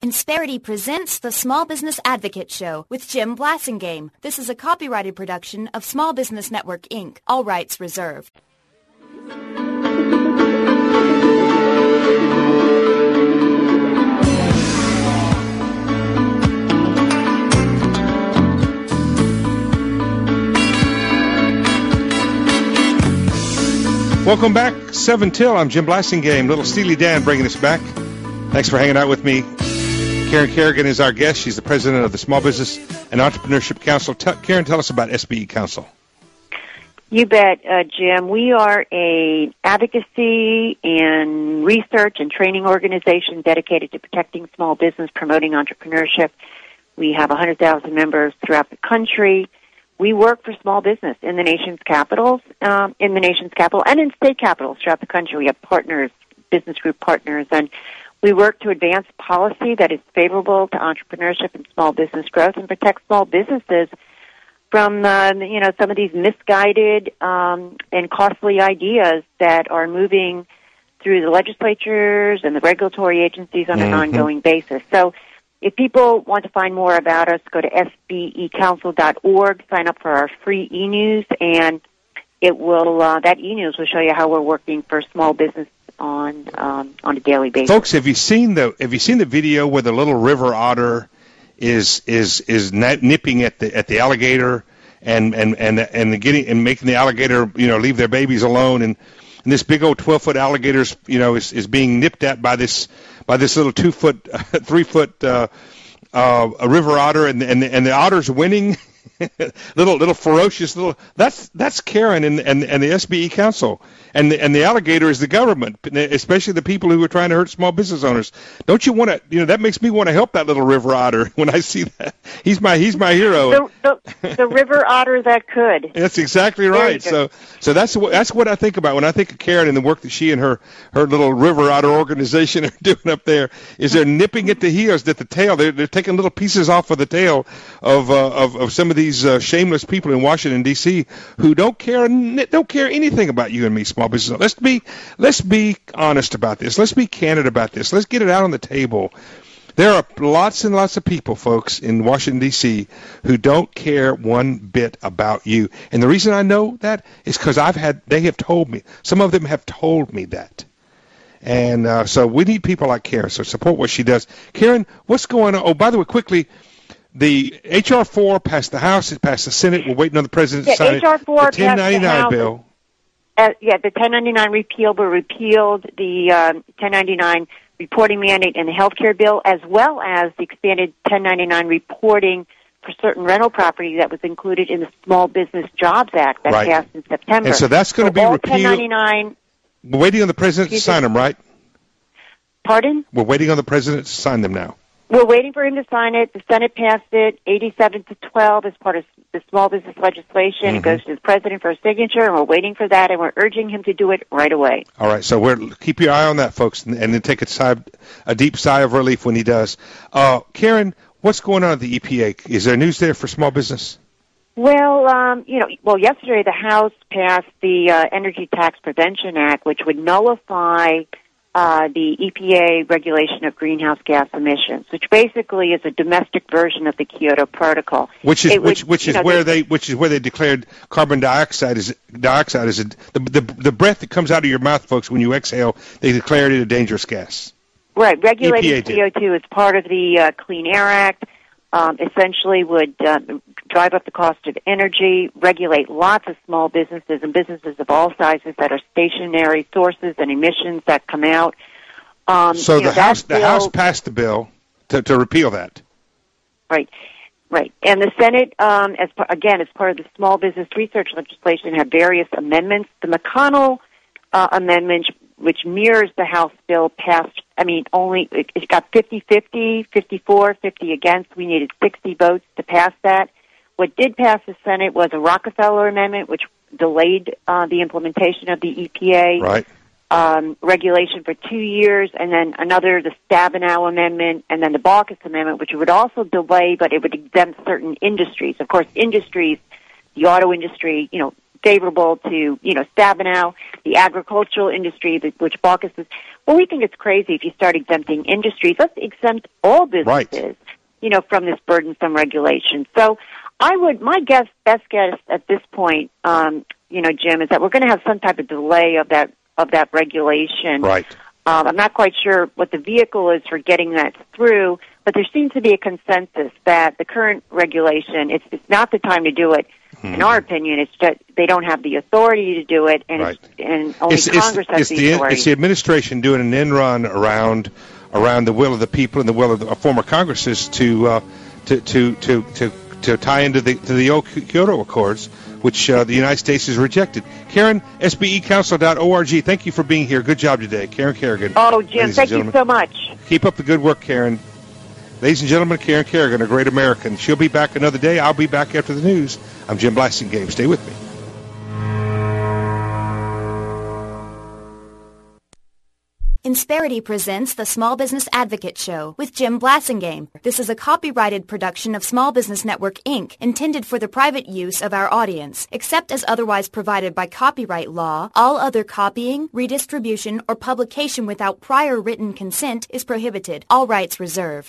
Insperity presents the Small Business Advocate Show with Jim Blasingame. This is a copyrighted production of Small Business Network, Inc., all rights reserved. Welcome back, 7 Till. I'm Jim Blasingame. Little Steely Dan bringing us back. Thanks for hanging out with me. Karen Kerrigan is our guest. She's the president of the Small Business and Entrepreneurship Council. Karen, tell us about SBE Council. You bet, Jim. We are a advocacy and research and training organization dedicated to protecting small business, promoting entrepreneurship. We have 100,000 members throughout the country. We work for small business in the nation's capitals, and in state capitals throughout the country. We have partners, business group partners, and we work to advance policy that is favorable to entrepreneurship and small business growth and protect small businesses from, some of these misguided and costly ideas that are moving through the legislatures and the regulatory agencies on an ongoing basis. So if people want to find more about us, go to sbecouncil.org, sign up for our free e-news, and it will that e-news will show you how we're working for small business on a daily basis. Folks, have you seen the video where the little river otter is nipping at the alligator and making the alligator leave their babies alone, and this big old 12-foot alligator is being nipped at by this little 2-foot 3-foot a river otter, and the otter's winning. little ferocious little. That's Karen and the SBE Council, and the alligator is the government, especially the people who are trying to hurt small business owners. Don't you want to? That makes me want to help that little river otter when I see that. He's my hero. The river otter that could. That's exactly right. So that's what I think about when I think of Karen and the work that she and her little river otter organization are doing up there. Is they're nipping at the heels, at the tail. They're taking little pieces off of the tail of some of these shameless people in Washington D.C. who don't care anything about you and me, small business. Let's be honest about this. Let's be candid about this. Let's get it out on the table. There are lots and lots of people, folks, in Washington, D.C. who don't care one bit about you. And the reason I know that is because they have told me. Some of them have told me that. And so we need people like Karen, so support what she does. Karen, what's going on? Oh, by the way, quickly, the H.R. 4 passed the House, it passed the Senate. We're waiting on the President to sign H.R. 4 it. The 1099 bill. The 1099 repeal, but repealed the 1099 reporting mandate in the health care bill, as well as the expanded 1099 reporting for certain rental property that was included in the Small Business Jobs Act that passed in September. And so that's going to be repealed. 1099. We're waiting on the President to sign them, right? Pardon? We're waiting on the President to sign them now. We're waiting for him to sign it. The Senate passed it 87-12 as part of the small business legislation. It goes to the President for a signature, and we're waiting for that, and we're urging him to do it right away. All right, so keep your eye on that, folks, and then take a deep sigh of relief when he does. Karen, what's going on at the EPA? Is there news there for small business? Well, yesterday the House passed the Energy Tax Prevention Act, which would nullify the EPA regulation of greenhouse gas emissions, which basically is a domestic version of the Kyoto Protocol. Which is where they declared carbon dioxide is the breath that comes out of your mouth, folks. When you exhale, they declared it a dangerous gas. Right, regulating CO2 is part of the Clean Air Act. Essentially would drive up the cost of energy, regulate lots of small businesses and businesses of all sizes that are stationary sources and emissions that come out. So the House passed the bill to repeal that. Right. And the Senate, as part of the small business research legislation, had various amendments. The McConnell amendment, which mirrors the House bill, passed. It got 50-50, 54-50 against. We needed 60 votes to pass that. What did pass the Senate was a Rockefeller amendment, which delayed the implementation of the EPA regulation for 2 years, and then the Stabenow amendment, and then the Baucus amendment, which would also delay, but it would exempt certain industries. Of course, industries, the auto industry, favorable to, Stabenow, the agricultural industry, which Baucus is. Well, we think it's crazy if you start exempting industries. Let's exempt all businesses, from this burdensome regulation. So my best guess at this point, Jim, is that we're going to have some type of delay of that regulation. Right. I'm not quite sure what the vehicle is for getting that through, but there seems to be a consensus that the current regulation, it's not the time to do it. In our opinion, it's that they don't have the authority to do it, and, right. And only Congress has the authority. It's the administration doing an end run around the will of the people and the will of the former Congresses to tie into the old Kyoto Accords, which the United States has rejected. Karen, sbecouncil.org. Thank you for being here. Good job today, Karen Kerrigan. Oh, Jim, thank you so much. Keep up the good work, Karen. Ladies and gentlemen, Karen Kerrigan, a great American. She'll be back another day. I'll be back after the news. I'm Jim Blasingame. Stay with me. Insperity presents the Small Business Advocate Show with Jim Blasingame. This is a copyrighted production of Small Business Network, Inc., intended for the private use of our audience. Except as otherwise provided by copyright law, all other copying, redistribution, or publication without prior written consent is prohibited. All rights reserved.